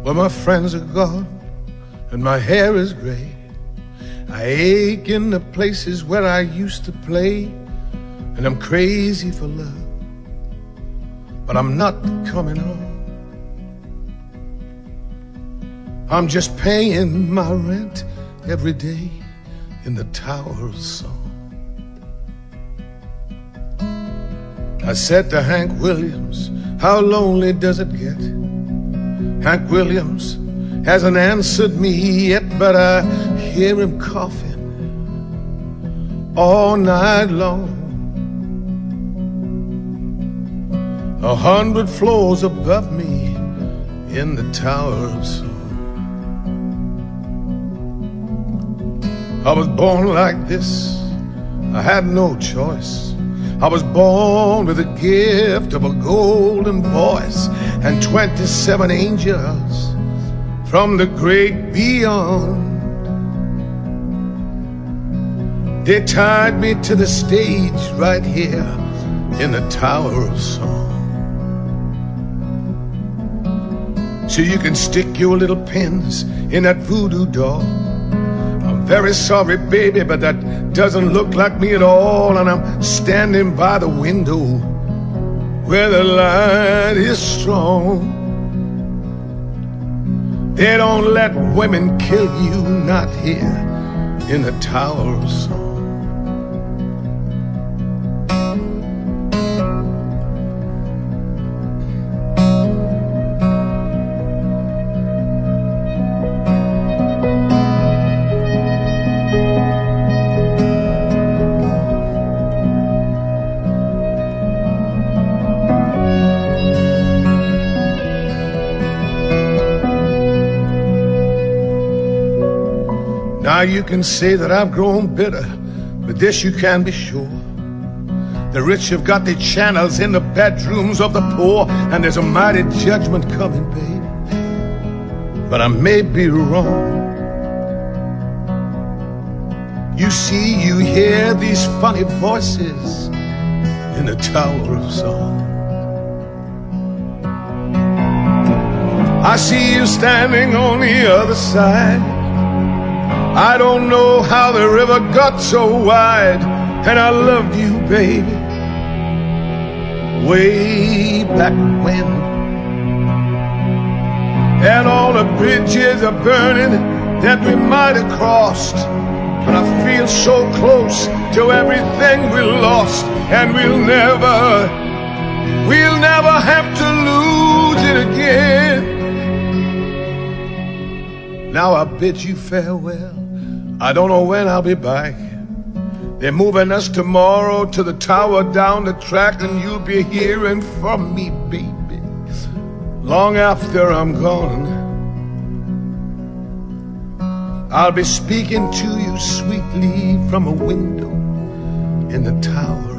Well, my friends are gone and my hair is gray. I ache in the places where I used to play, and I'm crazy for love, but I'm not coming home. I'm just paying my rent every day in the Tower of Song. I said to Hank Williams, how lonely does it get? Hank Williams hasn't answered me yet, but I hear him coughing all night long. 100 floors above me in the Tower of Song. I was born like this, I had no choice. I was born with the gift of a golden voice and 27 angels from the great beyond. They tied me to the stage right here in the Tower of Song. So you can stick your little pins in that voodoo doll. I'm very sorry, baby, but that doesn't look like me at all. And I'm standing by the window where the light is strong. They don't let women kill you, not here in the Tower of Song. Now you can say that I've grown bitter, but this you can be sure. The rich have got their channels in the bedrooms of the poor, and there's a mighty judgment coming, baby. But I may be wrong. You see, you hear these funny voices in the Tower of Song. I see you standing on the other side. I don't know how the river got so wide, and I loved you, baby, way back when. And all the bridges are burning that we might have crossed, and I feel so close to everything we lost, and we'll never have to lose it again. Now I bid you farewell. I don't know when I'll be back. They're moving us tomorrow to the tower down the track, and you'll be hearing from me, baby, long after I'm gone. I'll be speaking to you sweetly from a window in the Tower